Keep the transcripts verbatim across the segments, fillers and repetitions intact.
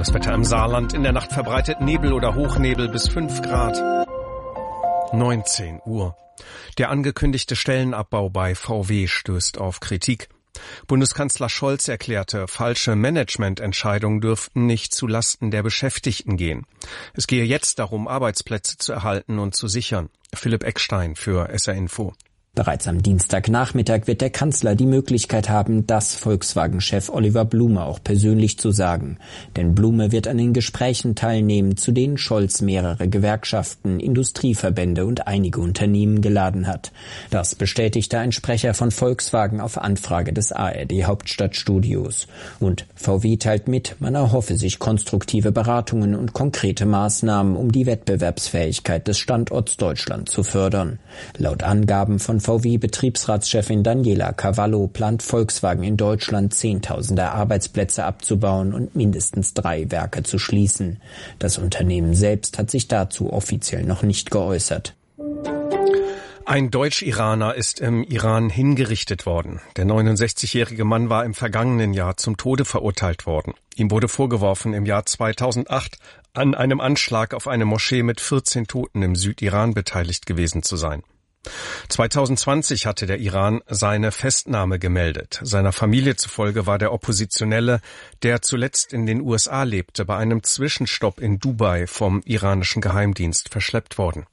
Das Wetter im Saarland: in der Nacht verbreitet Nebel oder Hochnebel bis fünf Grad. neunzehn Uhr. Der angekündigte Stellenabbau bei V W stößt auf Kritik. Bundeskanzler Scholz erklärte, falsche Managemententscheidungen dürften nicht zu Lasten der Beschäftigten gehen. Es gehe jetzt darum, Arbeitsplätze zu erhalten und zu sichern. Philipp Eckstein für S R Info. Bereits am Dienstagnachmittag wird der Kanzler die Möglichkeit haben, das Volkswagen-Chef Oliver Blume auch persönlich zu sagen. Denn Blume wird an den Gesprächen teilnehmen, zu denen Scholz mehrere Gewerkschaften, Industrieverbände und einige Unternehmen geladen hat. Das bestätigte ein Sprecher von Volkswagen auf Anfrage des A R D-Hauptstadtstudios. Und V W teilt mit, man erhoffe sich konstruktive Beratungen und konkrete Maßnahmen, um die Wettbewerbsfähigkeit des Standorts Deutschland zu fördern. Laut Angaben von V W-Betriebsratschefin Daniela Cavallo plant Volkswagen in Deutschland Zehntausende Arbeitsplätze abzubauen und mindestens drei Werke zu schließen. Das Unternehmen selbst hat sich dazu offiziell noch nicht geäußert. Ein Deutsch-Iraner ist im Iran hingerichtet worden. Der neunundsechzigjährige Mann war im vergangenen Jahr zum Tode verurteilt worden. Ihm wurde vorgeworfen, im Jahr zweitausendacht an einem Anschlag auf eine Moschee mit vierzehn Toten im Südiran beteiligt gewesen zu sein. zweitausendzwanzig hatte der Iran seine Festnahme gemeldet. Seiner Familie zufolge war der Oppositionelle, der zuletzt in den U S A lebte, bei einem Zwischenstopp in Dubai vom iranischen Geheimdienst verschleppt worden.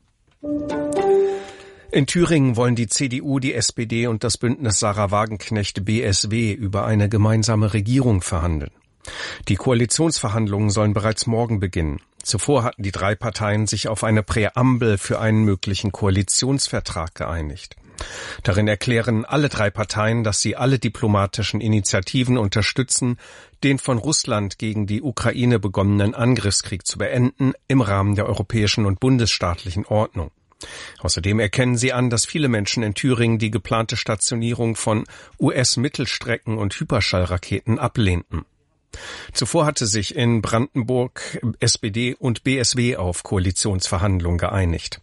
In Thüringen wollen die C D U, die S P D und das Bündnis Sarah Wagenknecht B S W über eine gemeinsame Regierung verhandeln. Die Koalitionsverhandlungen sollen bereits morgen beginnen. Zuvor hatten die drei Parteien sich auf eine Präambel für einen möglichen Koalitionsvertrag geeinigt. Darin erklären alle drei Parteien, dass sie alle diplomatischen Initiativen unterstützen, den von Russland gegen die Ukraine begonnenen Angriffskrieg zu beenden im Rahmen der europäischen und bundesstaatlichen Ordnung. Außerdem erkennen sie an, dass viele Menschen in Thüringen die geplante Stationierung von U S-Mittelstrecken- und Hyperschallraketen ablehnten. Zuvor hatte sich in Brandenburg S P D und B S W auf Koalitionsverhandlungen geeinigt.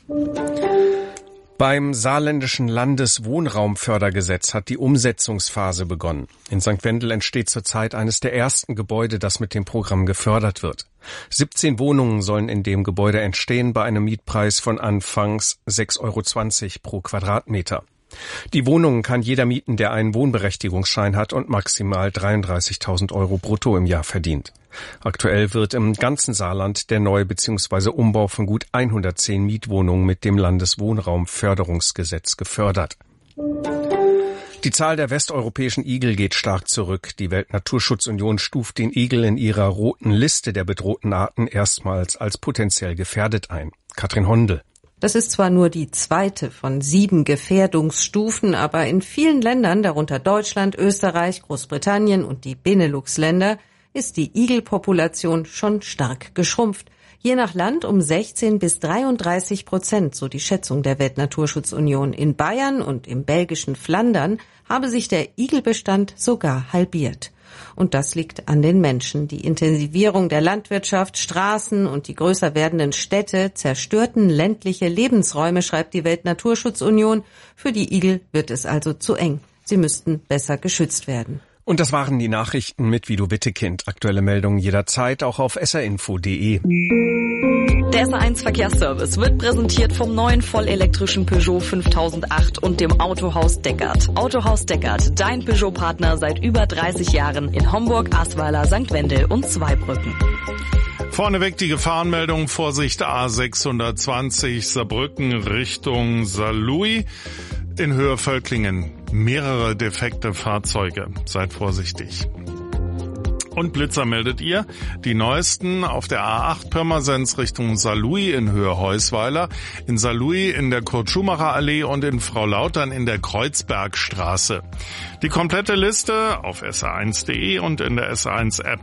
Beim saarländischen Landeswohnraumfördergesetz hat die Umsetzungsphase begonnen. In Sankt Wendel entsteht zurzeit eines der ersten Gebäude, das mit dem Programm gefördert wird. siebzehn Wohnungen sollen in dem Gebäude entstehen, bei einem Mietpreis von anfangs sechs Euro zwanzig pro Quadratmeter. Die Wohnungen kann jeder mieten, der einen Wohnberechtigungsschein hat und maximal dreiunddreißigtausend Euro brutto im Jahr verdient. Aktuell wird im ganzen Saarland der Neu- bzw. Umbau von gut hundertzehn Mietwohnungen mit dem Landeswohnraumförderungsgesetz gefördert. Die Zahl der westeuropäischen Igel geht stark zurück. Die Weltnaturschutzunion stuft den Igel in ihrer roten Liste der bedrohten Arten erstmals als potenziell gefährdet ein. Katrin Hondel. Das ist zwar nur die zweite von sieben Gefährdungsstufen, aber in vielen Ländern, darunter Deutschland, Österreich, Großbritannien und die Benelux-Länder, ist die Igelpopulation schon stark geschrumpft. Je nach Land um sechzehn bis dreiunddreißig Prozent, so die Schätzung der Weltnaturschutzunion. In Bayern und im belgischen Flandern habe sich der Igelbestand sogar halbiert. Und das liegt an den Menschen. Die Intensivierung der Landwirtschaft, Straßen und die größer werdenden Städte zerstörten ländliche Lebensräume, schreibt die Weltnaturschutzunion. Für die Igel wird es also zu eng. Sie müssten besser geschützt werden. Und das waren die Nachrichten mit Vido Wittekind. Aktuelle Meldungen jederzeit auch auf s r info punkt d e. Der S R eins Verkehrsservice wird präsentiert vom neuen vollelektrischen Peugeot fünftausendacht und dem Autohaus Deckert. Autohaus Deckert, dein Peugeot-Partner seit über dreißig Jahren in Homburg, Ahrweiler, Sankt Wendel und Zweibrücken. Vorneweg die Gefahrenmeldung, Vorsicht A sechshundertzwanzig Saarbrücken Richtung Saarlouis in Höhe Völklingen. Mehrere defekte Fahrzeuge. Seid vorsichtig. Und Blitzer meldet ihr, die neuesten auf der A acht Pirmasens Richtung Saarlouis in Höhe Heusweiler, in Saarlouis in der Kurt-Schumacher-Allee und in Frau-Lautern in der Kreuzbergstraße. Die komplette Liste auf s r eins punkt d e und in der S R eins App.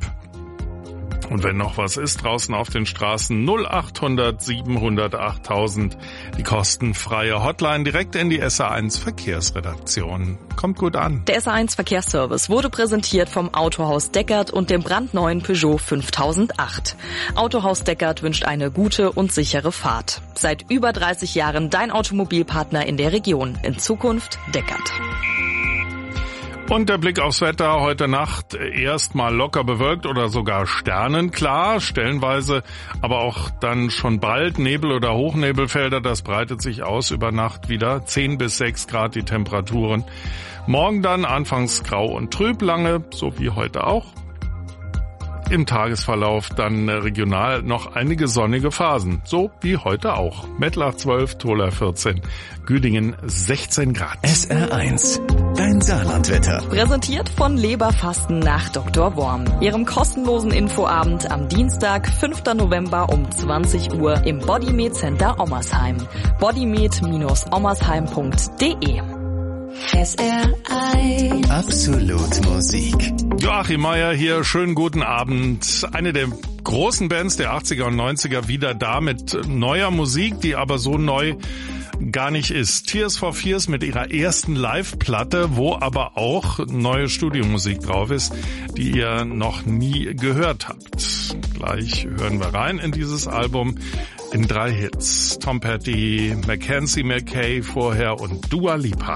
Und wenn noch was ist, draußen auf den Straßen null achthundert siebenhundert achttausend, die kostenfreie Hotline direkt in die S R eins Verkehrsredaktion. Kommt gut an. Der S R eins Verkehrsservice wurde präsentiert vom Autohaus Deckert und dem brandneuen Peugeot fünftausendacht. Autohaus Deckert wünscht eine gute und sichere Fahrt. Seit über dreißig Jahren dein Automobilpartner in der Region. In Zukunft Deckert. Und der Blick aufs Wetter: heute Nacht erstmal locker bewölkt oder sogar sternenklar, stellenweise aber auch dann schon bald Nebel- oder Hochnebelfelder. Das breitet sich aus über Nacht wieder. zehn bis sechs Grad die Temperaturen. Morgen dann anfangs grau und trüb, lange, so wie heute auch. Im Tagesverlauf dann regional noch einige sonnige Phasen, so wie heute auch. Mettlach zwölf, Tola vierzehn, Güdingen sechzehn Grad. S R eins, dein Saarlandwetter. Präsentiert von Leberfasten nach Doktor Worm. Ihrem kostenlosen Infoabend am Dienstag, fünften November um zwanzig Uhr im Bodymed Center Ommersheim. bodymed Bindestrich ommersheim punkt de. S R eins. Absolut Musik. Joachim Meier hier, schönen guten Abend. Eine der großen Bands der achtziger und neunziger wieder da mit neuer Musik, die aber so neu gar nicht ist. Tears for Fears mit ihrer ersten Live-Platte, wo aber auch neue Studiomusik drauf ist, die ihr noch nie gehört habt. Gleich hören wir rein in dieses Album in drei Hits. Tom Petty, Mackenzie McKay vorher und Dua Lipa.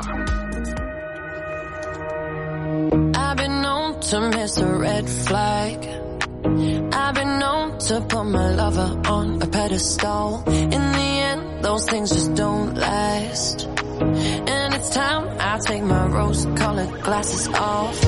I've been known to miss a red flag. I've been known to put my lover on a pedestal. In the end, those things just don't last. And it's time I take my rose-colored glasses off.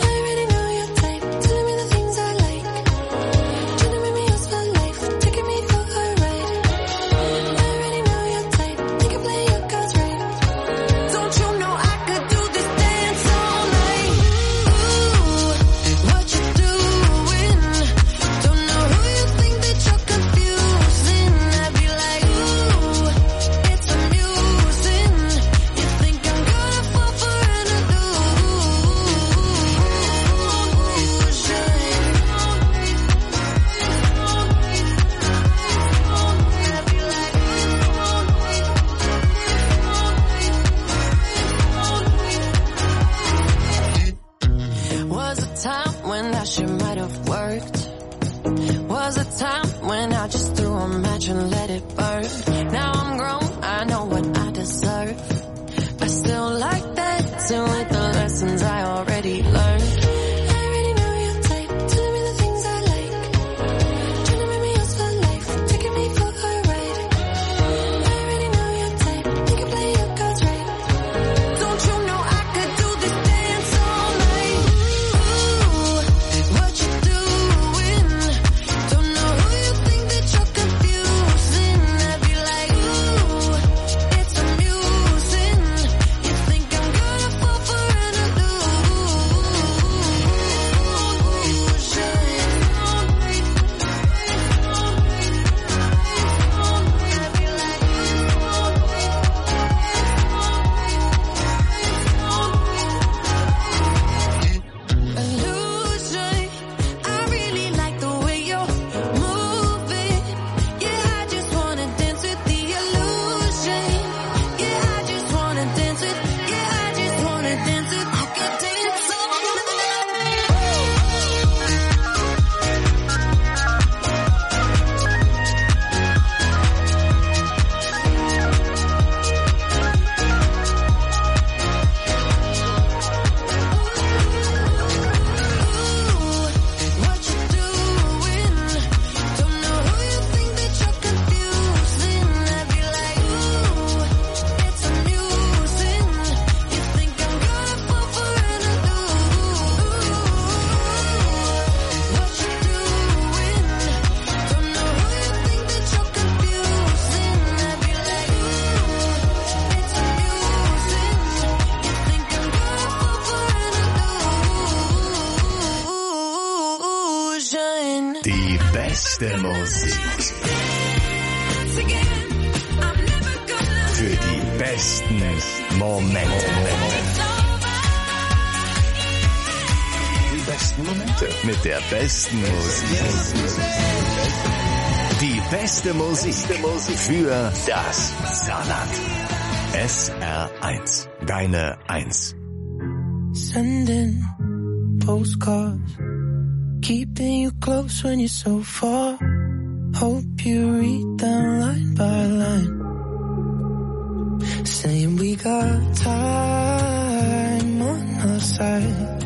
beste Musik. Für die besten Momente. Die besten Momente. Mit der besten Musik. Die beste Musik für das Saarland. S R eins. Deine eins. Sending postcards, keeping you close when you're so far. Hope you read them line by line, saying we got time on our side,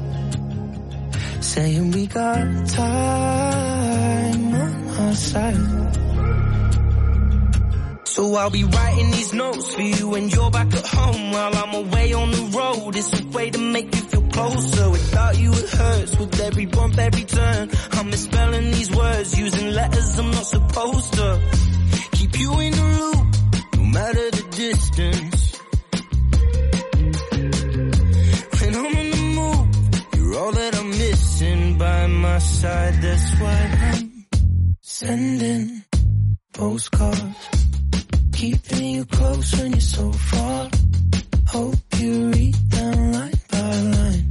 saying we got time on our side. So I'll be writing these notes for you when you're back at home while I'm away on the road. It's a way to make you feel closer. Without you it hurts with every bump, every turn. I'm misspelling these words, using letters I'm not supposed to. Keep you in the loop, no matter the distance. When I'm in the mood, you're all that I'm missing by my side. That's why I'm sending postcards, keeping you close when you're so far. Hope you read them line by line,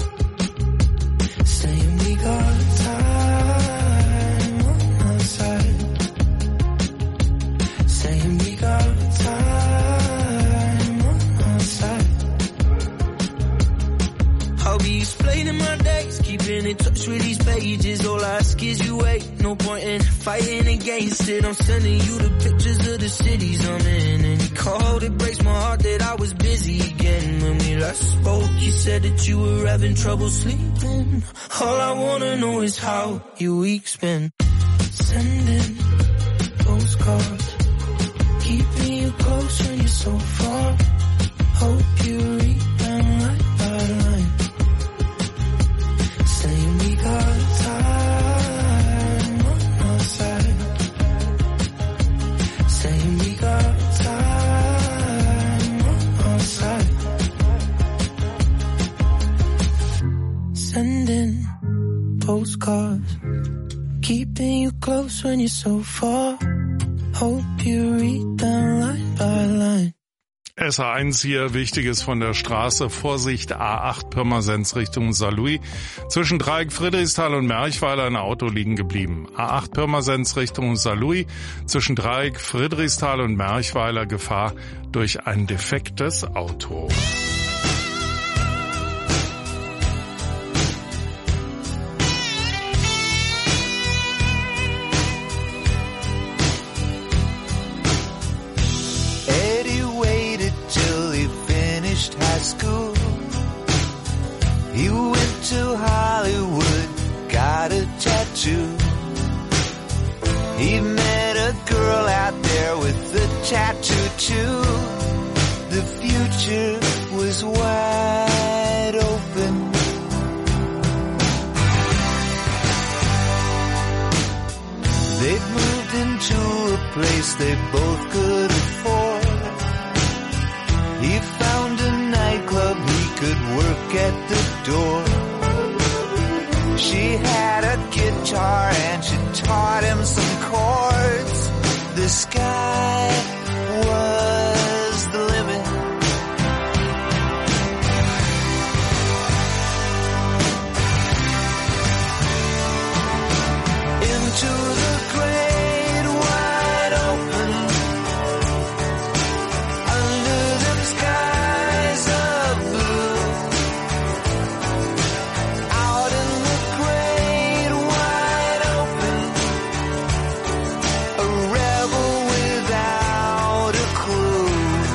saying we got time on our side, saying we got time on our side. I'll be explaining my days, keeping in touch with these pages. All I ask is you wait, no point in fighting against it. I'm sending you the pictures of the cities I'm in, and you called, it breaks my heart that I was busy again. When we last spoke, you said that you were having trouble sleeping. All I wanna know is how your week's been. Sending postcards, keeping you close when you're so far. Hope you read them line by line, saying we got time on our side, saying we got time on our side. Sending postcards, keeping you close when you're so far. Hope you read them line by line. S A eins hier, Wichtiges von der Straße. Vorsicht, A acht Pirmasens Richtung Saarlouis. Zwischen Dreieck Friedrichsthal und Merchweiler ein Auto liegen geblieben. A acht Pirmasens Richtung Saarlouis. Zwischen Dreieck Friedrichsthal und Merchweiler Gefahr durch ein defektes Auto. School. He went to Hollywood, got a tattoo. He met a girl out there with a tattoo too. The future was wide open. They'd moved into a place they both could afford. He found a nightclub he could work at the door. She had a guitar and she taught him some chords. The sky was the limit. Into the great wide open, under them skies of blue, out in the great wide open, a rebel without a clue.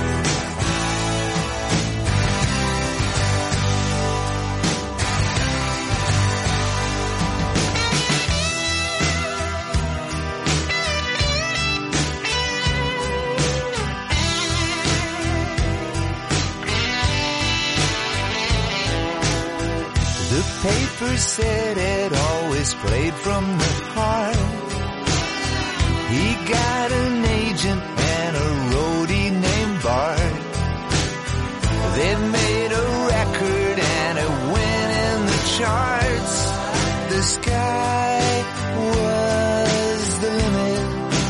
The paper said it always played from the heart. He got an agent and a roadie named Bart. They made a record and it went in the charts. The sky was the limit.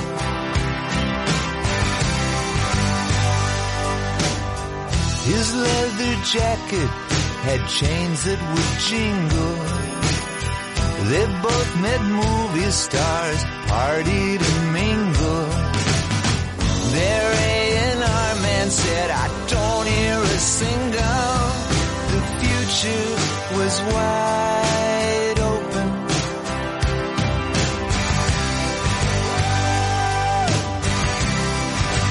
His leather jacket had chains that would jingle. They both met movie stars, partied and mingled. Their A and R man said, I don't hear a single. The future was wide open.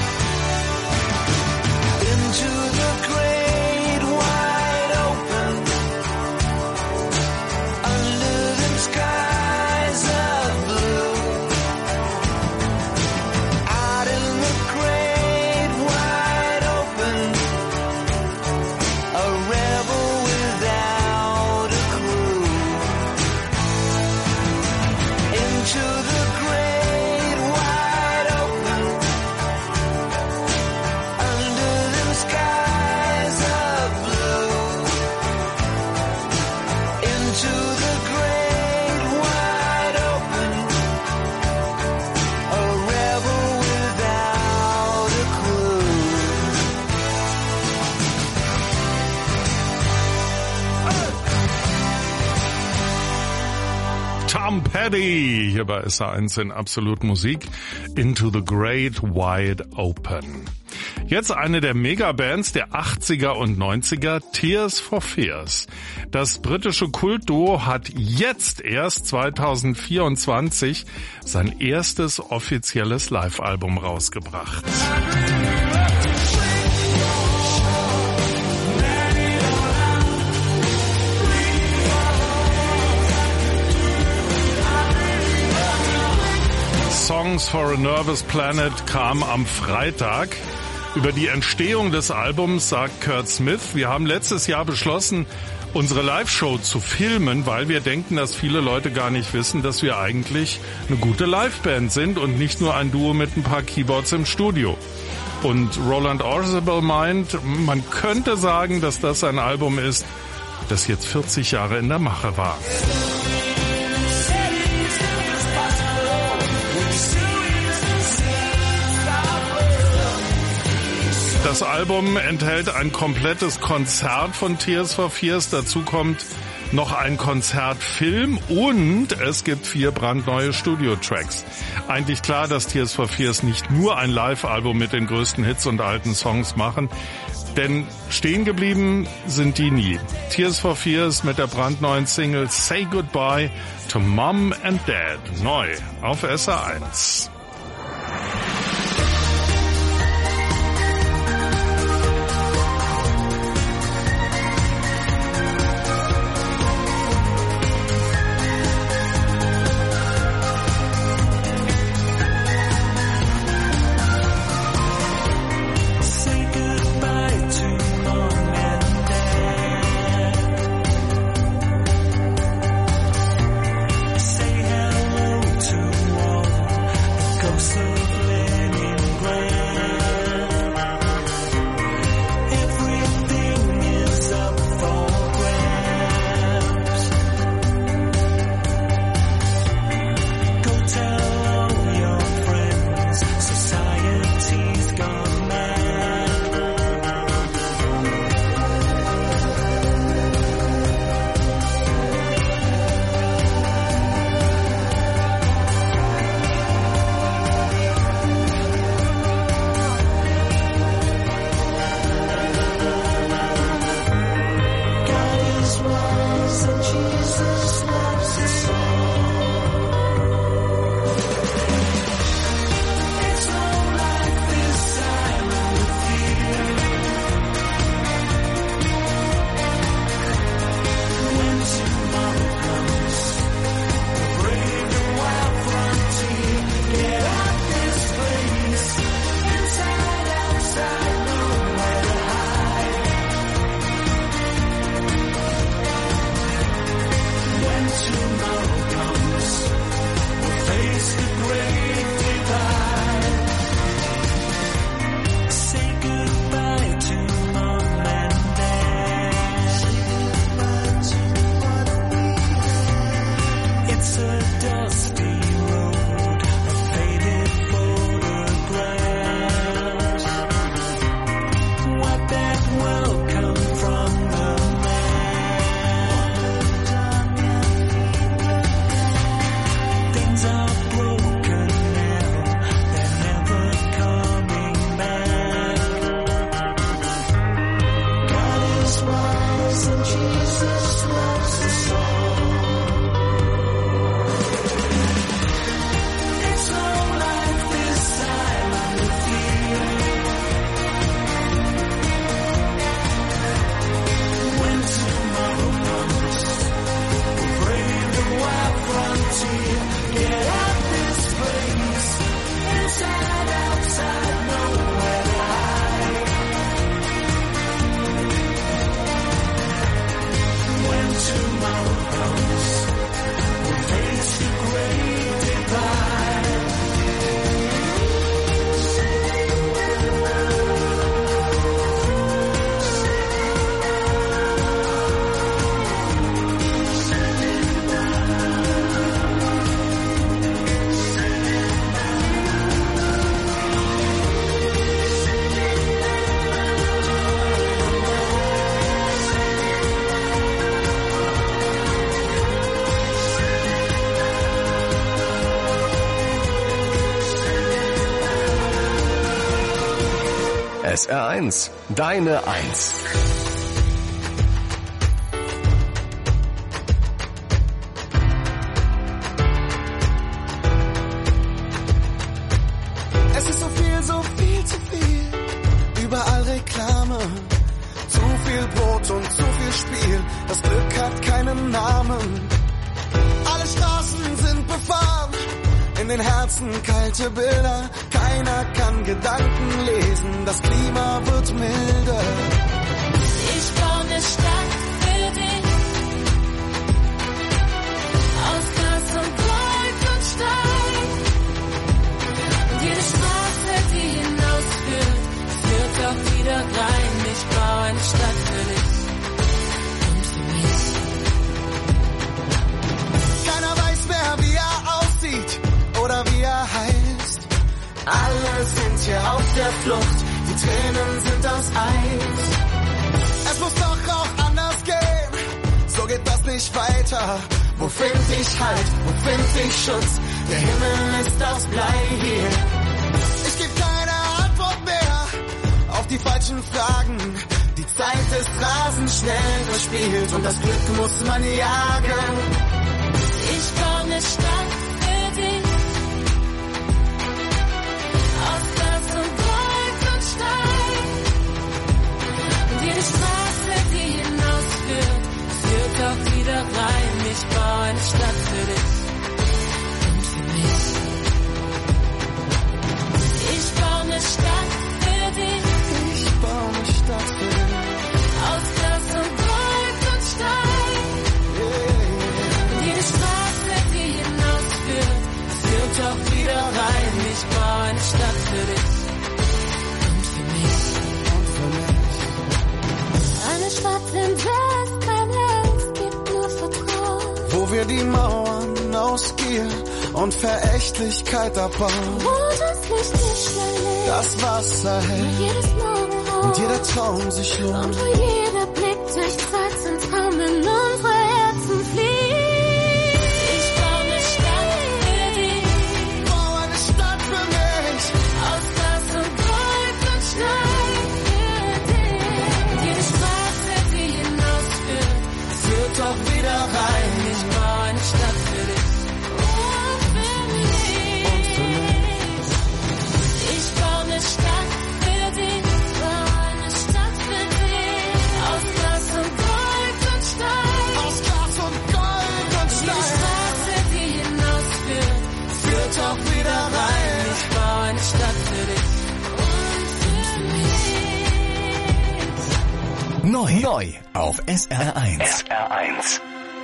Into the great wide open, Daddy, hier bei S R eins in Absolut Musik, Into the Great Wide Open. Jetzt eine der Megabands der achtziger und neunziger, Tears for Fears. Das britische Kultduo hat jetzt erst zweitausendvierundzwanzig sein erstes offizielles Live-Album rausgebracht. Songs for a Nervous Planet kam am Freitag. Über die Entstehung des Albums sagt Kurt Smith: Wir haben letztes Jahr beschlossen, unsere Live-Show zu filmen, weil wir denken, dass viele Leute gar nicht wissen, dass wir eigentlich eine gute Liveband sind und nicht nur ein Duo mit ein paar Keyboards im Studio. Und Roland Orzabal meint, man könnte sagen, dass das ein Album ist, das jetzt vierzig Jahre in der Mache war. Das Album enthält ein komplettes Konzert von Tears for Fears. Dazu kommt noch ein Konzertfilm und es gibt vier brandneue Studio-Tracks. Eigentlich klar, dass Tears for Fears nicht nur ein Live-Album mit den größten Hits und alten Songs machen, denn stehen geblieben sind die nie. Tears for Fears mit der brandneuen Single Say Goodbye to Mom and Dad. Neu auf S R eins. S R eins, deine Eins. Es ist so viel, so viel zu viel. Überall Reklame. Zu viel Brot und zu viel Spiel. Das Glück hat keinen Namen. Alle Straßen sind befahren. In den Herzen kalte Bilder. Keiner kann Gedanken lesen. Das Klima wird milder. Ich baue eine Stadt für dich. Aus Glas und Gold und Stein. Und jede Straße, die hinausführt, führt auch wieder rein. Ich baue eine Stadt für dich. Und für mich. Keiner weiß mehr, wie er aussieht oder wie er heißt. Alle sind hier auf der Flucht, die Tränen sind aus Eis. Es muss doch auch anders gehen, so geht das nicht weiter. Wo find ich Halt, wo find ich Schutz? Der Himmel ist aus Blei hier. Ich geb keine Antwort mehr auf die falschen Fragen. Die Zeit ist rasend schnell verspielt und das Glück muss man jagen. Ich baue eine Stadt für dich. Aus Glas und Gold und Stein. Und jede Straße, die hinausführt, führt auch wieder rein. Ich baue eine Stadt für dich. Und für mich. Ich baue eine Stadt für dich. Ich baue eine Stadt für dich. Aus Glas und Gold und Stein. Und jede Straße, die hinausführt, führt auch wieder rein. Ich baue eine Stadt für dich. Und für mich. Und für mich. Eine Stadt, in der es keine Angst gibt, nur Vertrauen. Wo wir die Mauern aus Gier und Verächtlichkeit abbauen. Wo das Licht nicht schnell lebt. Das Wasser Und hält jedes Morgenrot. und jeder Traum sich lohnt. Und wo jeder Blick durch Kreuz und Traum in unsere Herzen fliegt. Ich baue eine Stadt für dich. Ich baue eine Stadt für mich. Aus Glas und Gold und Stein für dich. Und jede Straße, die hinausführt, Führt doch wieder rein. ich baue eine Stadt für dich. Und für mich. Und für mich. Ich baue eine Stadt für dich. Baue eine Stadt für dich. Aus Glas und Gold und Stein. Aus Glas und Gold und Jede Stein. Straße, die hinausführt, Führt doch wieder rein. ich baue eine Stadt für dich. Und für mich. Neu, neu auf S R eins. S R eins.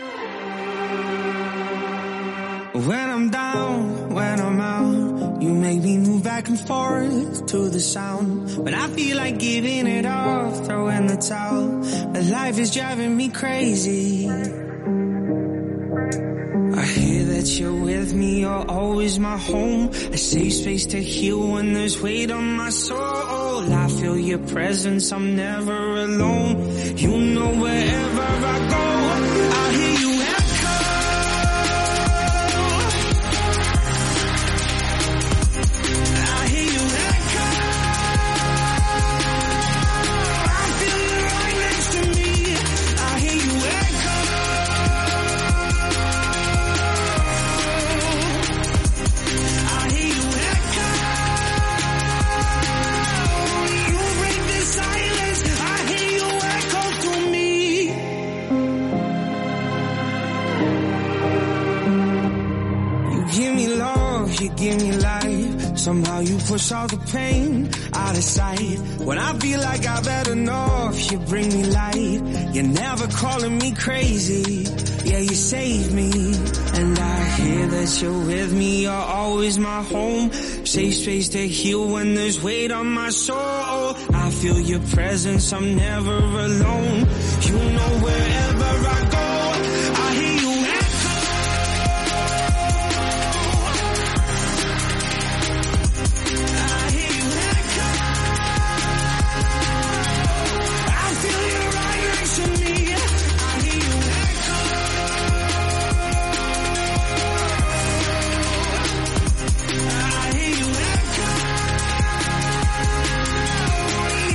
When I'm down, when I'm out, you make me move back and forth to the sound. When I feel like giving it up, throw in the towel. But life is driving me crazy. I hear that you're with me, you're always my home. A safe space to heal when there's weight on my soul. I feel your presence, I'm never alone. You know wherever I go, I hear you echo. I hear you echo. I feel you right next to me. I hear you echo. I hear you echo. You break the silence. I hear you echo to me. You give me love, you give me life. Somehow you push all the pain out of sight. When I feel like I've had enough, you bring me light. You're never calling me crazy. Yeah, you save me. And I hear that you're with me, you're always my home. Safe space to heal when there's weight on my soul. I feel your presence, I'm never alone. You know wherever I go, I hear you echo. I hear you echo. I feel you right next to me. I hear you echo. I hear you echo.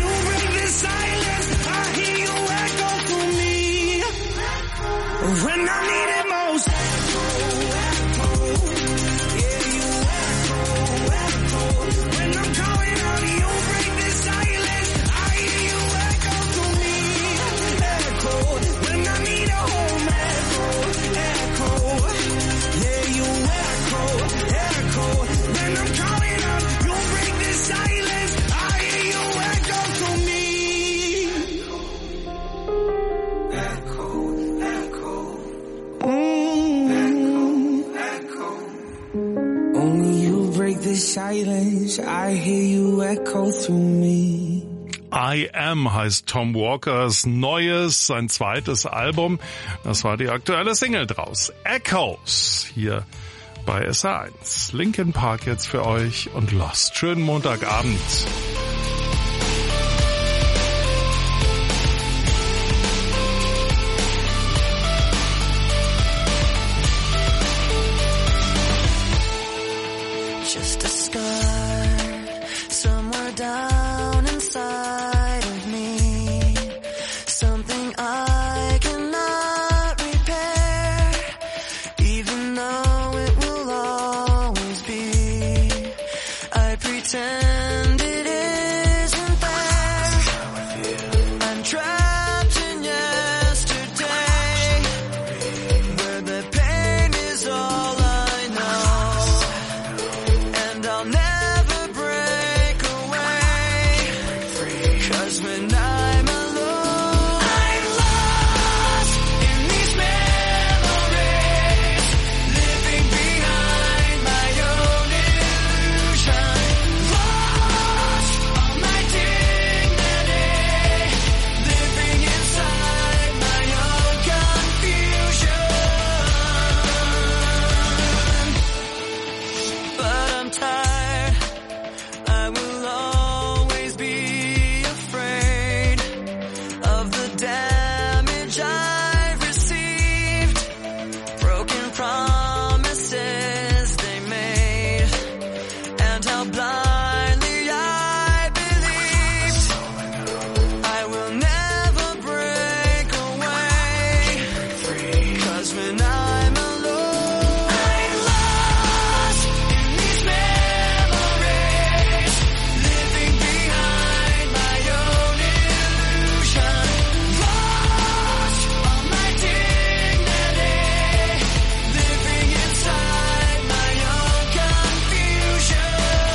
Only you break the silence. I hear you echo through me. I Am heißt Tom Walkers neues, sein zweites Album. Das war die aktuelle Single draus. Echoes hier bei S R eins. Linkin Park jetzt für euch und Lost. Schönen Montagabend. Just a scar somewhere down inside of me, something I cannot repair, even though it will always be. I pretend it isn't there. I'm trapped in yesterday, where the pain is all I know. And I'll never break away, 'cause when I'm alone, I'm lost in these memories, living behind my own illusion, lost all my dignity, living inside my own confusion. But I'm tired, I will always be afraid of the damage I've received, broken promises they made, and how blindly I believed. I will never break away, 'cause when I'm alone, I'm lost in these memories, living behind my own illusion, lost all my dignity, living inside my own confusion.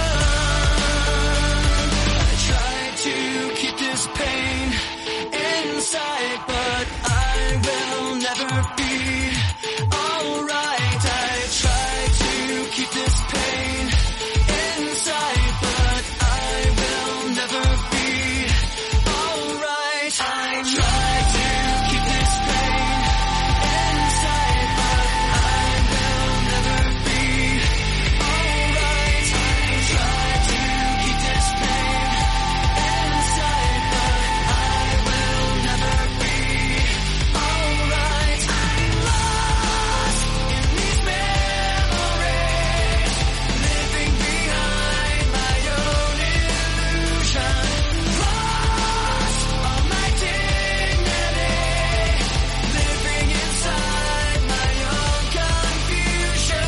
I try to keep this pain inside, but I will never be alright. I try to keep this pain inside, but I will never be alright. I try to keep this pain inside, but I will never be alright. I try to keep this pain inside, but I will never be alright. I'm lost in these memories, living behind my own illusion, lost all my dignity, living inside my own confusion.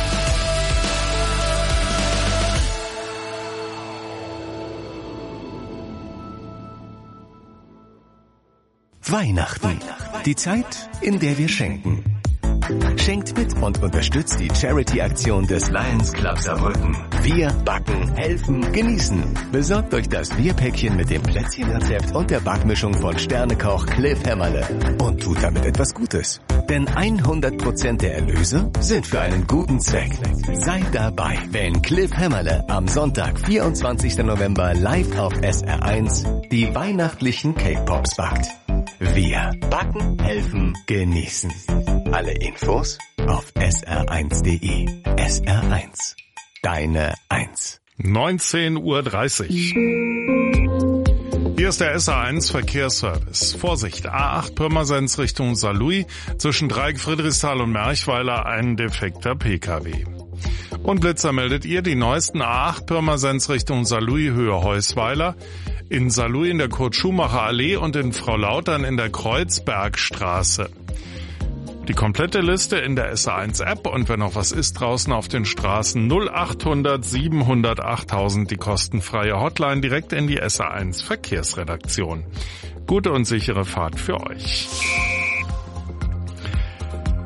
Weihnachten. Die Zeit, in der wir schenken. Schenkt mit und unterstützt die Charity-Aktion des Lions Club Saarbrücken. Wir backen, helfen, genießen. Besorgt euch das Wir-Päckchen mit dem Plätzchenrezept und der Backmischung von Sternekoch Cliff Hämmerle und tut damit etwas Gutes. Denn hundert Prozent der Erlöse sind für einen guten Zweck. Seid dabei, wenn Cliff Hämmerle am Sonntag, vierundzwanzigsten November live auf S R eins die weihnachtlichen Cake Pops backt. Wir backen, helfen, genießen. Alle Infos auf S R eins punkt de. S R eins. Deine Eins. neunzehn Uhr dreißig. Hier ist der S R eins Verkehrsservice. Vorsicht, A acht Pirmasens Richtung Saarlouis, zwischen Dreieck Friedrichsthal und Merchweiler ein defekter P K W. Und Blitzer meldet ihr die neuesten A acht Pirmasens Richtung Saarlouis Höhe Heusweiler, in Saarlouis in der Kurt-Schumacher-Allee und in Fraulautern in der Kreuzbergstraße. Die komplette Liste in der S R eins App und wenn noch was ist draußen auf den Straßen null achthundert siebenhundert achttausend die kostenfreie Hotline direkt in die S R eins Verkehrsredaktion. Gute und sichere Fahrt für euch.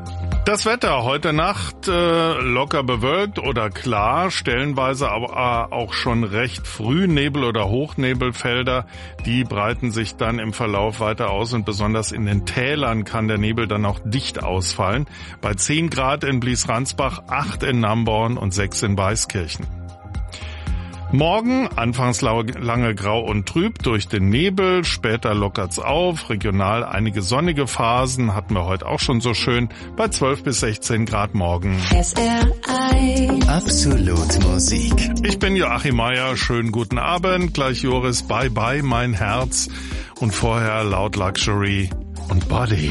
Das Wetter heute Nacht äh, locker bewölkt oder klar, stellenweise aber auch schon recht früh Nebel- oder Hochnebelfelder. Die breiten sich dann im Verlauf weiter aus und besonders in den Tälern kann der Nebel dann auch dicht ausfallen. Bei zehn Grad in Blies-Ransbach, acht in Namborn und sechs in Weißkirchen. Morgen anfangs lange grau und trüb durch den Nebel, später lockert's auf, regional einige sonnige Phasen, hatten wir heute auch schon so schön, bei zwölf bis sechzehn Grad morgen. S R eins Absolut Musik. Ich bin Joachim Meier, schönen guten Abend, gleich Joris, bye bye mein Herz und vorher Loud Luxury und Body.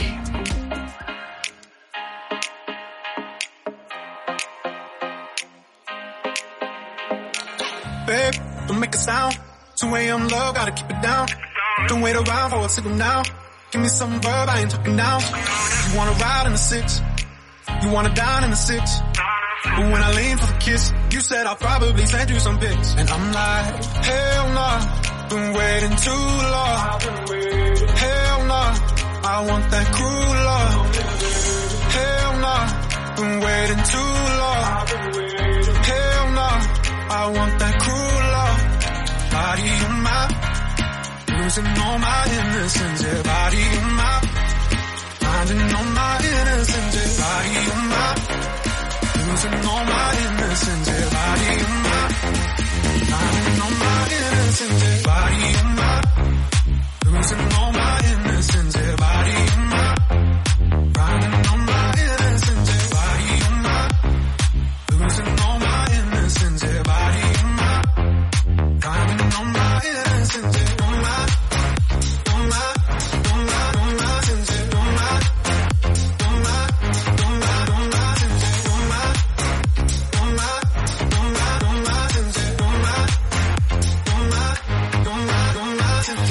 Babe, don't make a sound. two a.m. love, gotta keep it down. Don't wait around for a signal now. Give me some verb, I ain't talking now. You wanna ride in the six, you wanna dine in the six. But when I lean for the kiss, you said I'll probably send you some pics. And I'm like, hell nah, been waiting too long. Hell nah, I want that cruel love. Hell nah, been waiting too long. Hell nah, I want that cruel love. Body on my, losing all my innocence. Yeah, body on my, finding all my innocence. Yeah, body on my, losing all my innocence. Yeah, body on my, finding all my innocence. Yeah, body on my, losing all my innocence. Yeah, body on my, finding all my innocence. Yeah, body on my, losing all my innocence. Yeah, body on my, finding all my innocence. Yeah, on my, on my, on my, on my sins. Yeah, on my, on my, on my, on my sins. Yeah, on my, on my, on my, on my sins. Yeah, on my, on my, on my, on my sins.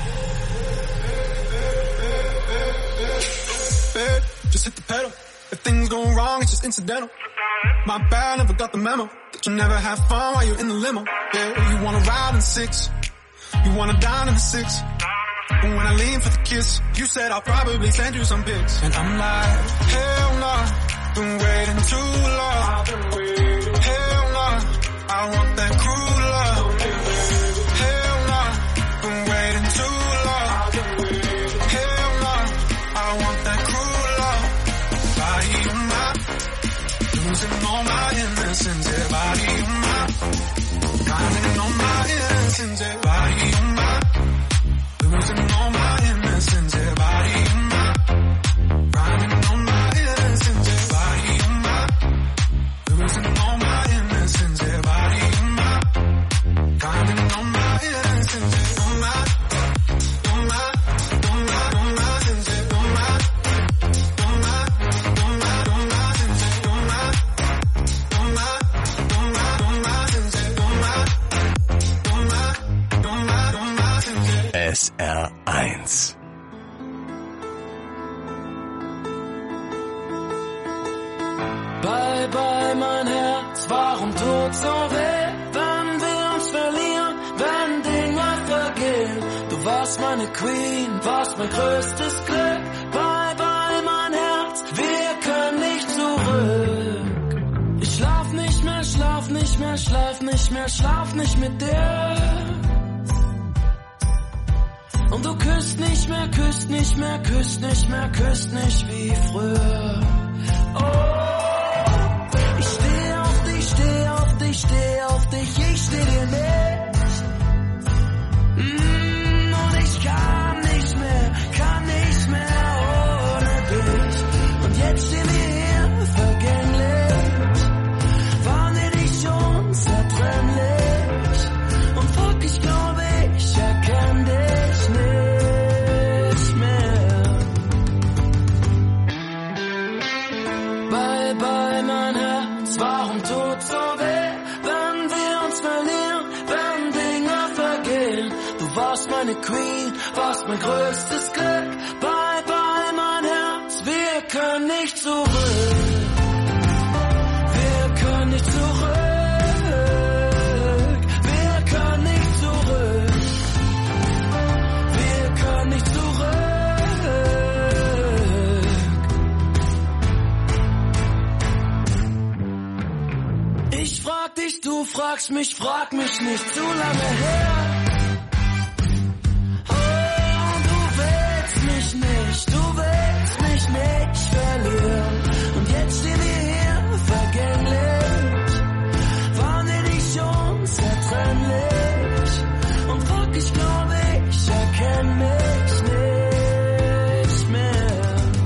Babe, just hit the pedal. If things go wrong, it's just incidental. My bad, never got the memo that you never have fun while you're in the limo. Yeah, you wanna ride in six, you wanna dine in the six. But when I lean for the kiss, you said I'll probably send you some pics. And I'm like, hell nah, been waiting too long. Hell nah, I want that cruel love. Hell nah, been waiting too long. Hell nah, I want that cruel love. Body on my, losing all my innocence. Yeah, body on my, finding all my innocence. Yeah, body on my, losing all my innocence. Yeah, body on my, finding all my innocence. Yeah, body on my, losing all my innocence. Yeah, body on my, finding all my innocence. Yeah, on my, on my, on my, on my sins. Yeah, on my, on my, on my, on my sins. Yeah, on my, on my, on my, on my sins. Yeah, on my, on my, on my, on my sins. Yeah. S R eins. Bye bye mein Herz, warum tut's so weh, wenn wir uns verlieren, wenn Dinge vergehen. Du warst meine Queen, warst mein größtes Glück. Bye bye mein Herz, wir können nicht zurück. Ich schlaf nicht mehr, schlaf nicht mehr, schlaf nicht mehr, schlaf nicht mit dir. Und du küsst nicht mehr, küsst nicht mehr, küsst nicht mehr, küsst nicht wie früher. Oh. Ich steh auf dich, steh auf dich, steh auf dich, ich steh dir nicht. Mm, und ich kann nicht mehr, kann nicht mehr ohne dich. Und jetzt stehen wir hier, vergänglich. Waren wir nicht unzertrennlich? Und fuck, ich glaube, ich erkenn dich nicht mehr. Bye bye mein Herz, warum tut's so weh, wenn wir uns verlieren, wenn Dinge vergehen. Du warst meine Queen, warst mein größtes Glück. Bye bye mein Herz, wir können nicht zurück. Wir können nicht zurück. Wir können nicht zurück. Wir können nicht zurück. Ich frag dich, du fragst mich, frag mich nicht zu lange her. Oh, du willst mich nicht, du willst mich nicht verlieren. Und jetzt stehen wir hier vergänglich, waren wir nicht schon zertrennlich? Und fuck, ich glaube, ich erkenn mich nicht mehr.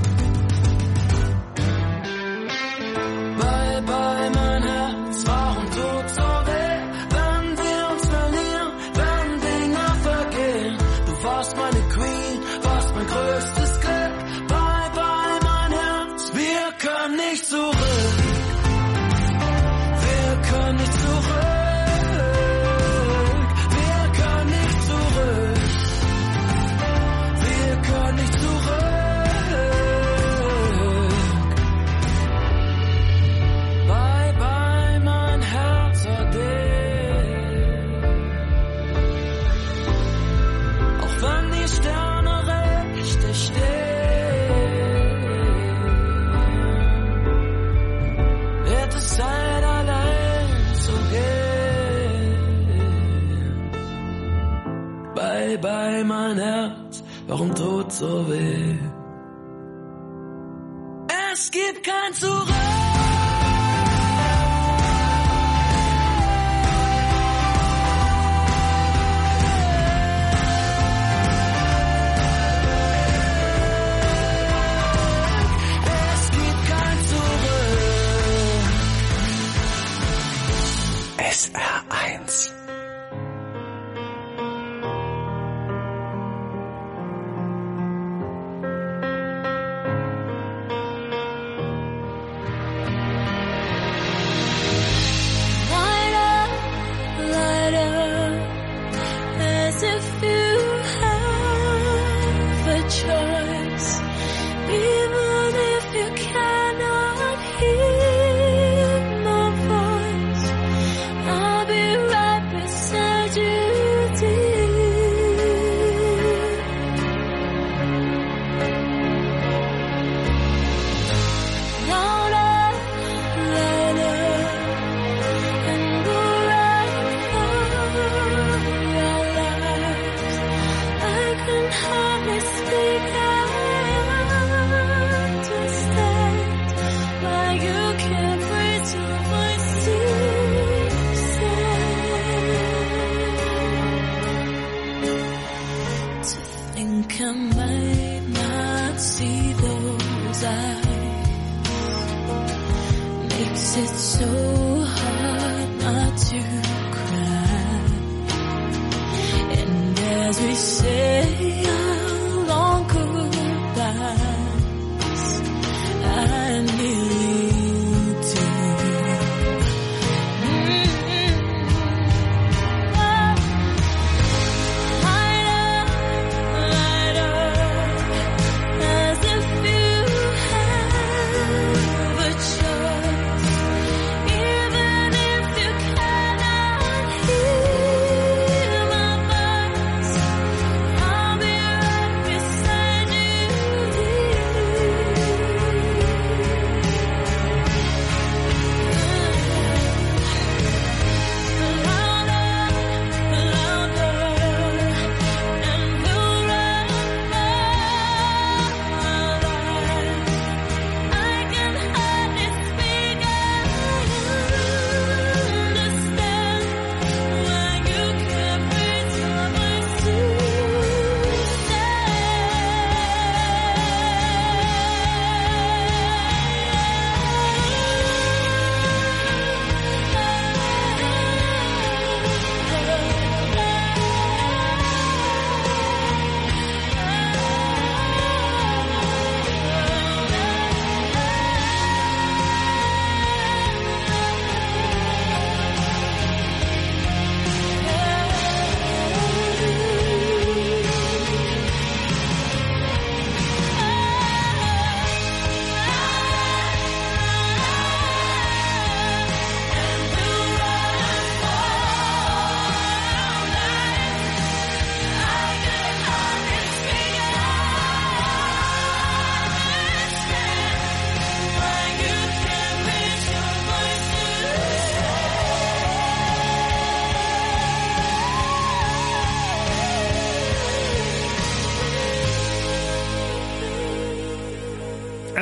Bye, bye, mein Herz, warum tut so weh? Wenn wir uns verlieren, wenn Dinge vergehen. Du warst meine Queen, warst mein größtes Glück. Bye, bye, mein Herz, wir können nicht zurück. Wir können nicht zurück. Bye, bye, mein Herz, warum tut so weh? Es gibt kein Zurück. Es gibt kein Zurück. S R eins.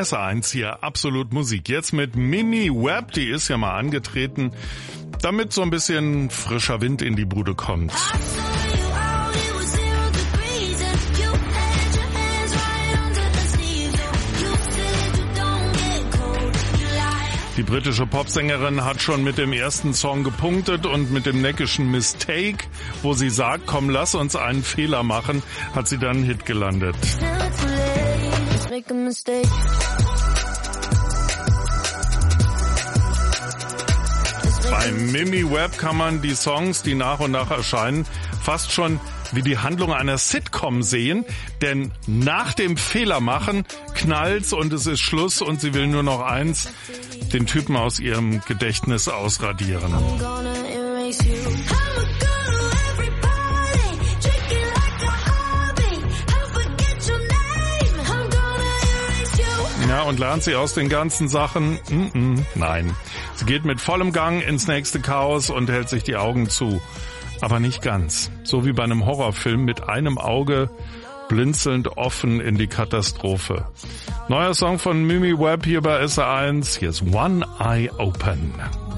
S eins hier, absolut Musik. Jetzt mit Mimi Webb, die ist ja mal angetreten, damit so ein bisschen frischer Wind in die Bude kommt. Die britische Popsängerin hat schon mit dem ersten Song gepunktet und mit dem neckischen Mistake, wo sie sagt, komm, lass uns einen Fehler machen, hat sie dann einen Hit gelandet. Bei Mimi Webb kann man die Songs, die nach und nach erscheinen, fast schon wie die Handlung einer Sitcom sehen, denn nach dem Fehler machen knallt's und es ist Schluss und sie will nur noch eins, den Typen aus ihrem Gedächtnis ausradieren. Ja, und lernt sie aus den ganzen Sachen? Mm-mm, nein. Sie geht mit vollem Gang ins nächste Chaos und hält sich die Augen zu. Aber nicht ganz. So wie bei einem Horrorfilm mit einem Auge blinzelnd offen in die Katastrophe. Neuer Song von Mimi Webb hier bei S R eins. Hier ist One Eye Open.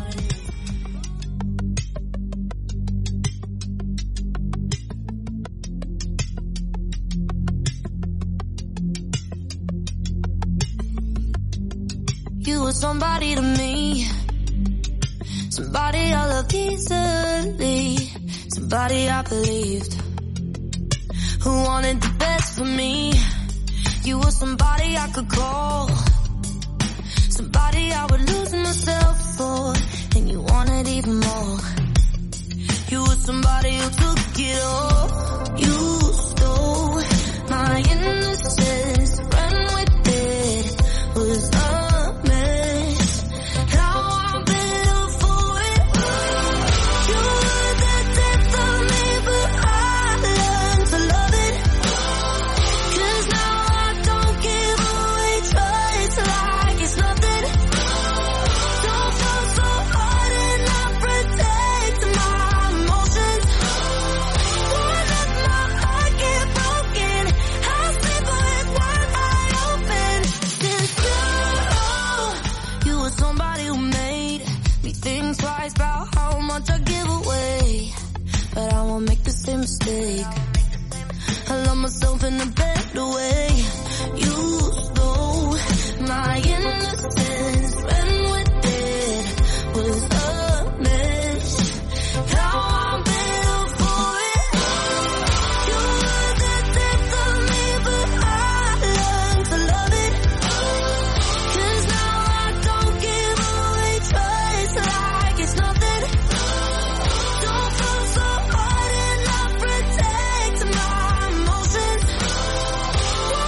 You were somebody to me, somebody I loved easily, somebody I believed, who wanted the best for me. You were somebody I could call, somebody I would lose myself for, and you wanted even more. You were somebody who took it all. You stole my innocence, ran with it, was a mess. Now I'm better for it. You were the death of me, but I learned to love it. 'Cause now I don't give away trust like it's nothing. Don't fall so hard and I protect my emotions. Won't let my heart get broken. I'll sleep with one eye open. Since you, you were somebody who made me think twice about how much I give away. But I won't make the same mistake. I love myself in a better way. You stole my innocence, ran with it, was a mess. Now I'm better for it. You were the death of me, but I learned to love it. 'Cause now I don't give away trust like it's nothing. Don't fall so hard and I protect my emotions.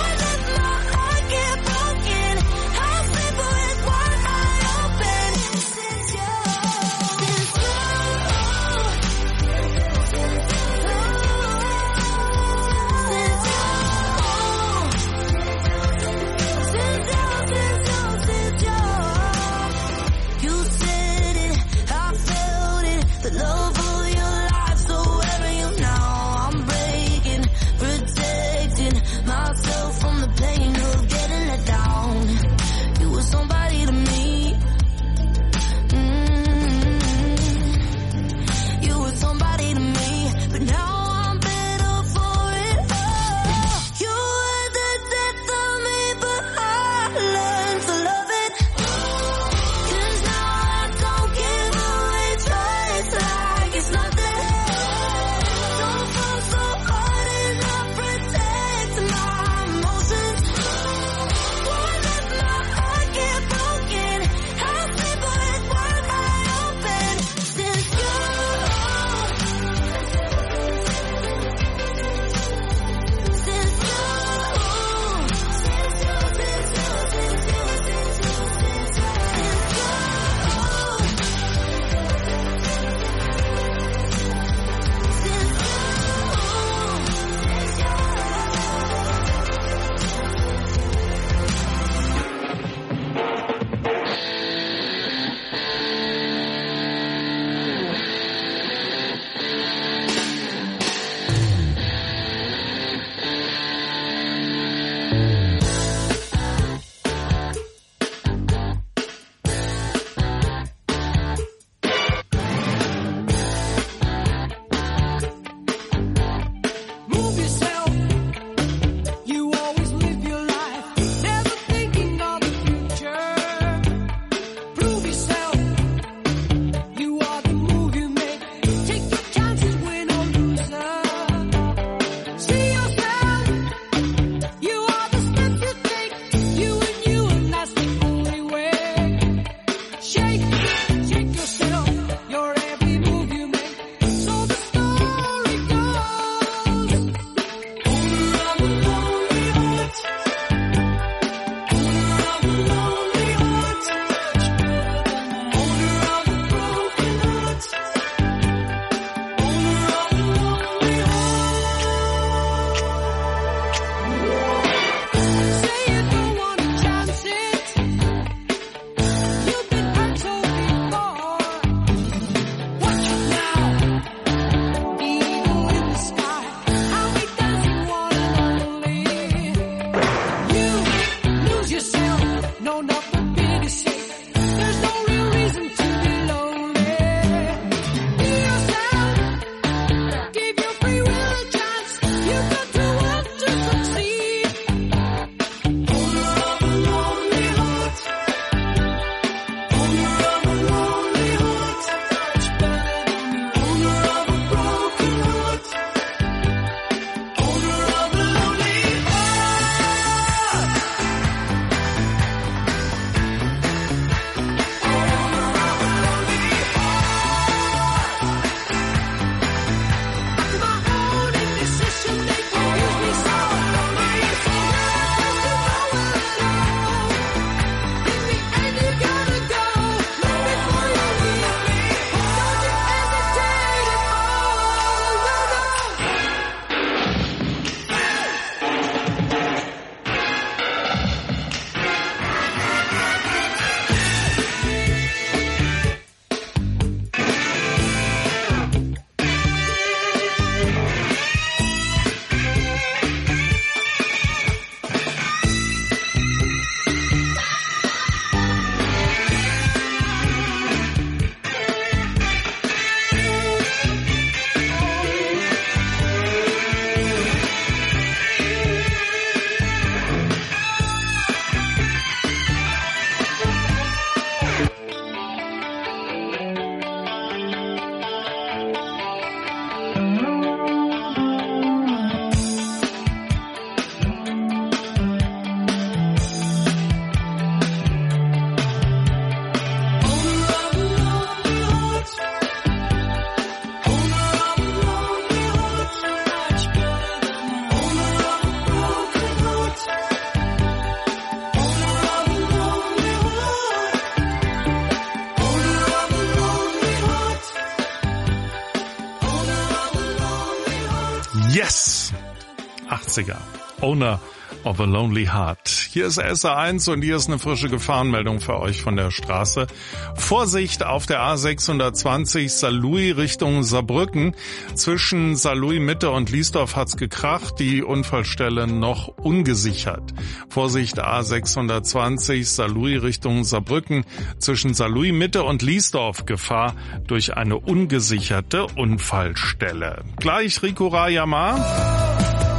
Yes! achtziger. Owner of a Lonely Heart. Hier ist S R eins und hier ist eine frische Gefahrenmeldung für euch von der Straße. Vorsicht auf der A sechshundertzwanzig Saarlouis Richtung Saarbrücken. Zwischen Saarlouis Mitte und Liesdorf hat's gekracht, die Unfallstelle noch ungesichert. Vorsicht A sechshundertzwanzig Saarlouis Richtung Saarbrücken. Zwischen Saarlouis Mitte und Liesdorf Gefahr durch eine ungesicherte Unfallstelle. Gleich Rico Rayama.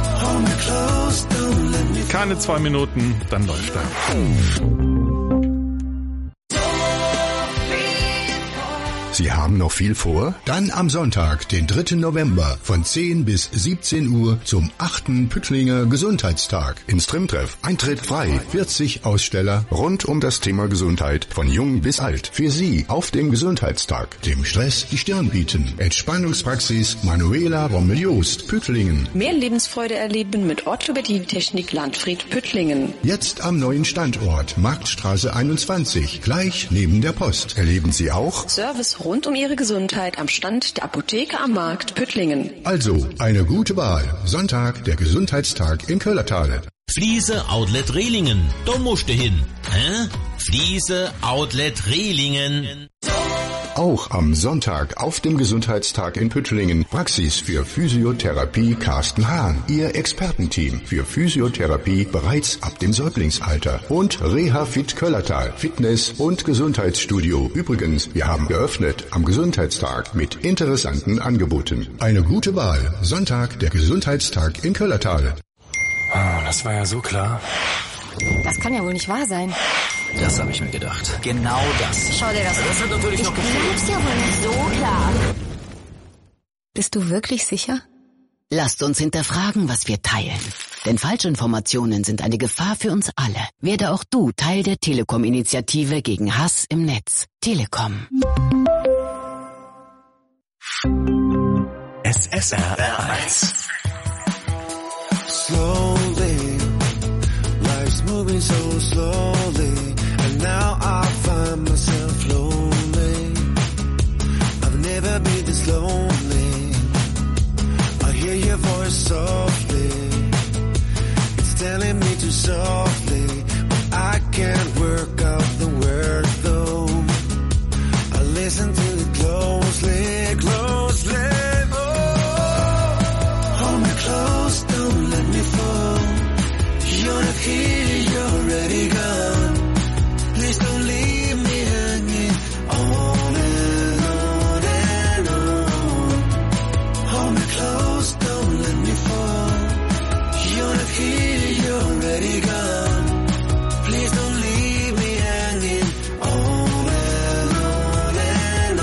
Keine zwei Minuten, dann läuft er. Sie haben noch viel vor? Dann am Sonntag, den dritten November von zehn bis siebzehn Uhr zum achten Püttlinger Gesundheitstag im Streamtreff. Eintritt frei, vierzig Aussteller rund um das Thema Gesundheit von jung bis alt. Für Sie auf dem Gesundheitstag, dem Stress die Stirn bieten. Entspannungspraxis Manuela Rommel-Jost, Püttlingen. Mehr Lebensfreude erleben mit Orthopädie-Technik Landfried Püttlingen. Jetzt am neuen Standort, Marktstraße einundzwanzig, gleich neben der Post. Erleben Sie auch Service rund um Ihre Gesundheit am Stand der Apotheke am Markt Püttlingen. Also, eine gute Wahl. Sonntag, der Gesundheitstag in Köllertal. Fliese Outlet Rehlingen. Da musst du hin. Hä? Fliese Outlet Rehlingen. Auch am Sonntag auf dem Gesundheitstag in Püttlingen Praxis für Physiotherapie Carsten Hahn. Ihr Expertenteam für Physiotherapie bereits ab dem Säuglingsalter. Und Reha Fit Köllertal, Fitness- und Gesundheitsstudio. Übrigens, wir haben geöffnet am Gesundheitstag mit interessanten Angeboten. Eine gute Wahl. Sonntag, der Gesundheitstag in Köllertal. Oh, das war ja so klar. Das kann ja wohl nicht wahr sein. Das habe ich mir gedacht. Genau das. Schau dir das an. Das hat natürlich ich noch gefehlt. glaub's ja wohl nicht so klar. Bist du wirklich sicher? Lasst uns hinterfragen, was wir teilen. Denn Falschinformationen sind eine Gefahr für uns alle. Werde auch du Teil der Telekom-Initiative gegen Hass im Netz. Telekom. S S R eins. Slowly, life's moving so slowly, and now I find myself lonely. I've never been this lonely. I hear your voice softly, it's telling me to softly, but I can't work out the word though. I listen to it closely, closely. Oh, hold me close, don't let me fall. You're not here, you're already gone. Please don't leave me hanging on and on and on. Hold me close, don't let me fall. You're not here, you're already gone. Please don't leave me hanging on and on and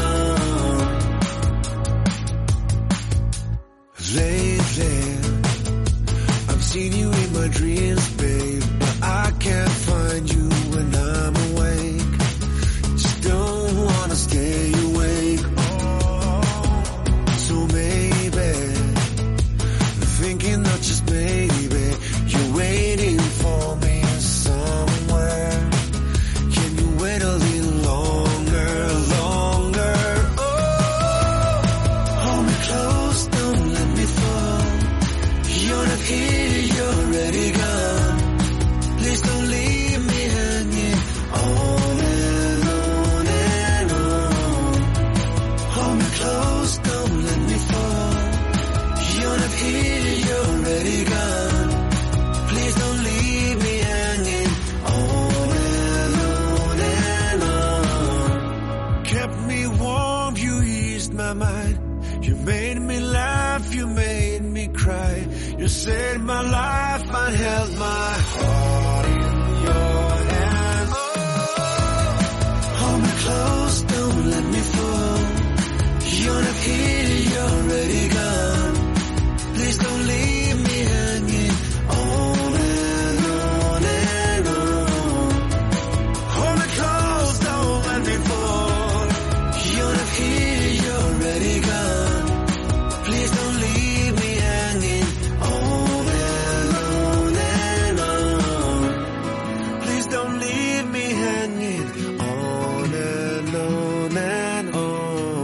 on. Lately, I've seen you in my dreams, babe, but I can't find you when I'm awake. Just don't wanna stay awake. Oh, so maybe, thinking not just maybe, you're waiting for me somewhere. Can you wait a little longer, longer? Oh, hold me close, don't let me fall. You're not here, you're already gone. Please don't leave me hanging on and on and on. Hold me close, don't let me fall. You're not here, you're already gone. Please don't leave me hanging on and on and on. Kept me warm, you eased my mind. You made me laugh, you made me cry. You saved my life, I held my heart in your hand. Oh, hold me close, don't let me fall. You're not here, you're already gone. Please don't leave me hanging on and on and on. Hold me close, don't let me fall. You're not here, you're already gone. Please don't leave me hanging on and on and on. Please don't leave me hanging on and on and on.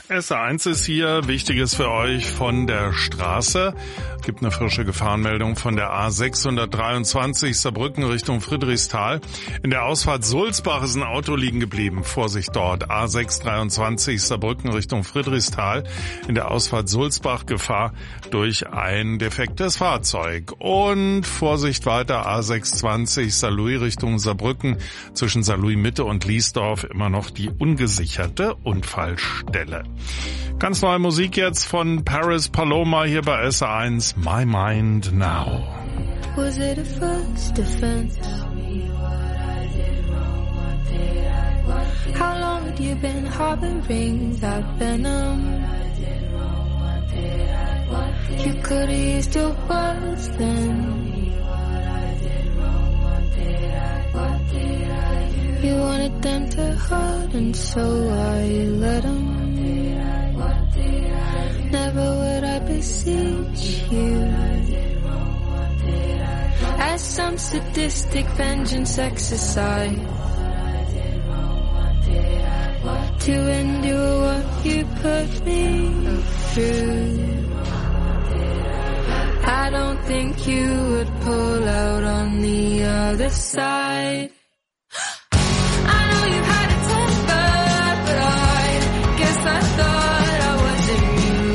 S A eins ist hier, Wichtiges für euch von der Straße. Gibt eine frische Gefahrenmeldung von der A sechshundertdreiundzwanzig Saarbrücken Richtung Friedrichsthal. In der Ausfahrt Sulzbach ist ein Auto liegen geblieben. Vorsicht dort. A sechshundertdreiundzwanzig Saarbrücken Richtung Friedrichsthal. In der Ausfahrt Sulzbach Gefahr durch ein defektes Fahrzeug. Und Vorsicht weiter. A sechshundertzwanzig Saarlouis Richtung Saarbrücken. Zwischen Saarlouis Mitte und Liesdorf immer noch die ungesicherte Unfallstelle. Ganz neue Musik jetzt von Paris Paloma hier bei S A eins, My Mind Now. Was it a first offense? How long had you been harboring that venom? You could have used your words then. You wanted them to hurt, and so I let them. Never would I beseech you. As some sadistic vengeance exercise to endure what you put me through. I don't think you would pull out on the other side. I know you've had a temper, but I guess I thought I wasn't you.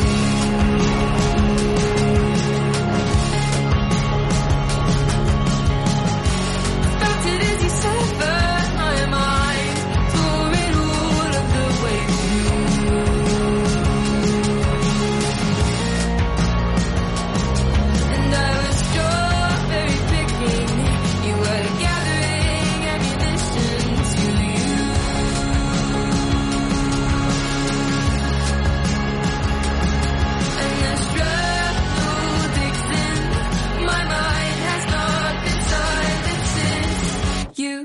Felt it as you severed my mind, tore it all of the way through. And I was strawberry picking, you were gathering ammunition to you. And the struggle digs in, my mind has not been silent since you.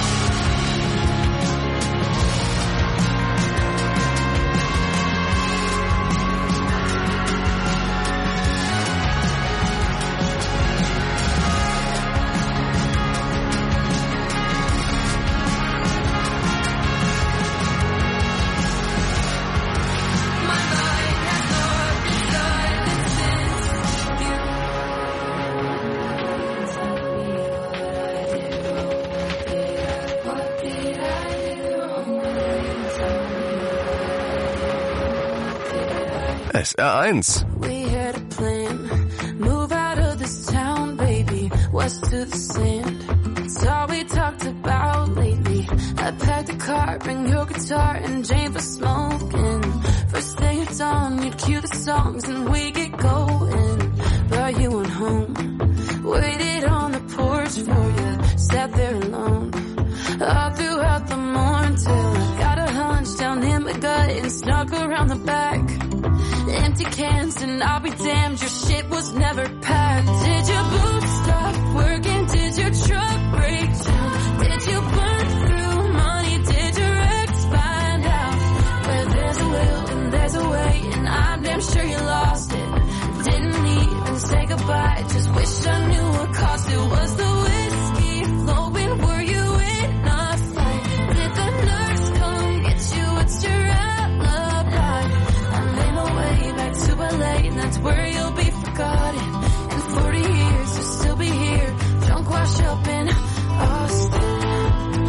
S R eins. We had a plan, move out of this town, baby, west to the sand. It's all we talked about lately. I packed a car, bring your guitar, and Jane for smoking. First day at dawn, you'd cue the songs and we get going. But you went home, waited on the porch for you, sat there alone. All throughout the morning till I got a hunch down in my gut and snuck around the back. Empty cans and I'll be damned, your shit was never packed. Did your boots stop working? Did your truck break down? Did you burn through money? Did your ex find out? Where there's a will and there's a way, and I'm damn sure you lost it. Didn't even say goodbye, just wish I knew what cost it. Was the whiskey flowing? Were you in a fight? Did the nurse come get you? What's your alibi? I made my way back to L A, and that's where you'll be forgotten. In forty years, you'll still be here, drunk, wash up in Austin.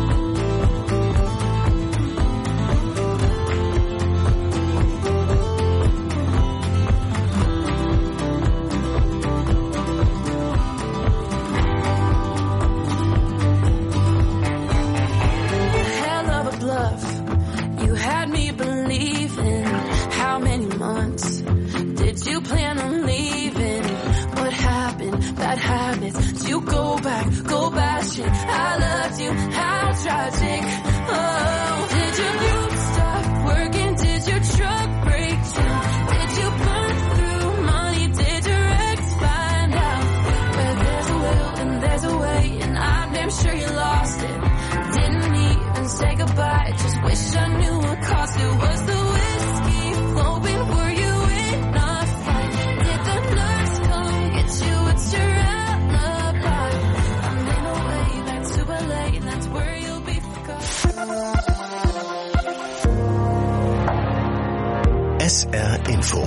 S R Info.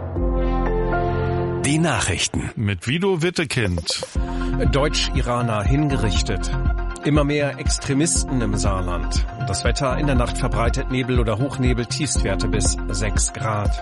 Die Nachrichten. Mit Vido Wittekind. Deutsch-Iraner hingerichtet. Immer mehr Extremisten im Saarland. Das Wetter in der Nacht verbreitet Nebel oder Hochnebel, Tiefstwerte bis sechs Grad.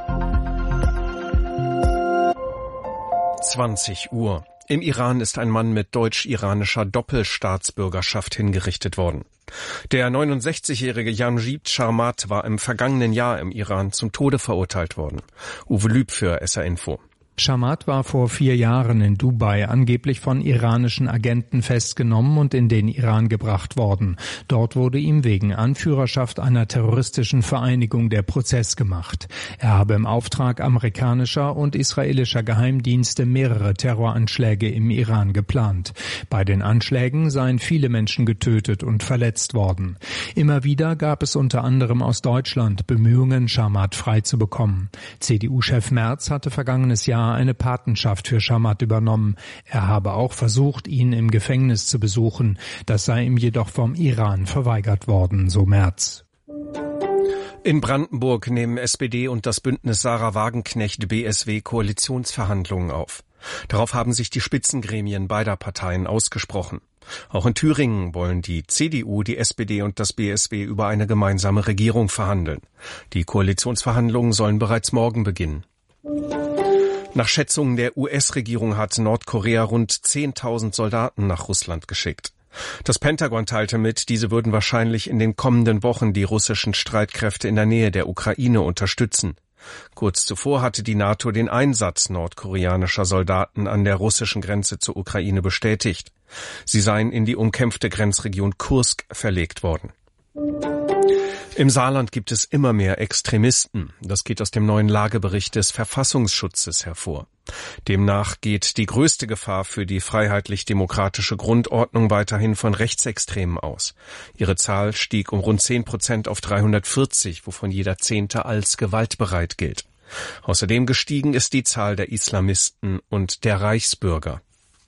zwanzig Uhr. Im Iran ist ein Mann mit deutsch-iranischer Doppelstaatsbürgerschaft hingerichtet worden. Der neunundsechzigjährige Jamshid Sharmat war im vergangenen Jahr im Iran zum Tode verurteilt worden. Uwe Lüb für S R Info. Sharmat war vor vier Jahren in Dubai angeblich von iranischen Agenten festgenommen und in den Iran gebracht worden. Dort wurde ihm wegen Anführerschaft einer terroristischen Vereinigung der Prozess gemacht. Er habe im Auftrag amerikanischer und israelischer Geheimdienste mehrere Terroranschläge im Iran geplant. Bei den Anschlägen seien viele Menschen getötet und verletzt worden. Immer wieder gab es unter anderem aus Deutschland Bemühungen, Sharmat freizubekommen. C D U-Chef Merz hatte vergangenes Jahr eine Patenschaft für Sharmat übernommen. Er habe auch versucht, ihn im Gefängnis zu besuchen. Das sei ihm jedoch vom Iran verweigert worden, so Merz. In Brandenburg nehmen S P D und das Bündnis Sarah Wagenknecht B S W Koalitionsverhandlungen auf. Darauf haben sich die Spitzengremien beider Parteien ausgesprochen. Auch in Thüringen wollen die C D U, die S P D und das B S W über eine gemeinsame Regierung verhandeln. Die Koalitionsverhandlungen sollen bereits morgen beginnen. Nach Schätzungen der U S-Regierung hat Nordkorea rund zehntausend Soldaten nach Russland geschickt. Das Pentagon teilte mit, diese würden wahrscheinlich in den kommenden Wochen die russischen Streitkräfte in der Nähe der Ukraine unterstützen. Kurz zuvor hatte die NATO den Einsatz nordkoreanischer Soldaten an der russischen Grenze zur Ukraine bestätigt. Sie seien in die umkämpfte Grenzregion Kursk verlegt worden. Im Saarland gibt es immer mehr Extremisten. Das geht aus dem neuen Lagebericht des Verfassungsschutzes hervor. Demnach geht die größte Gefahr für die freiheitlich-demokratische Grundordnung weiterhin von Rechtsextremen aus. Ihre Zahl stieg um rund zehn Prozent auf dreihundertvierzig, wovon jeder Zehnte als gewaltbereit gilt. Außerdem gestiegen ist die Zahl der Islamisten und der Reichsbürger.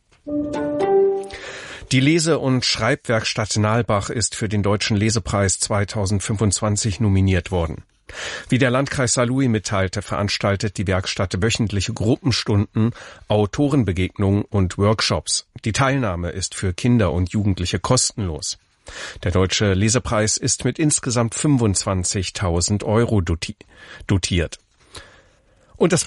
Die Lese- und Schreibwerkstatt Nalbach ist für den Deutschen Lesepreis zweitausendfünfundzwanzig nominiert worden. Wie der Landkreis Saarlouis mitteilte, veranstaltet die Werkstatt wöchentliche Gruppenstunden, Autorenbegegnungen und Workshops. Die Teilnahme ist für Kinder und Jugendliche kostenlos. Der Deutsche Lesepreis ist mit insgesamt fünfundzwanzigtausend Euro dotiert. Und das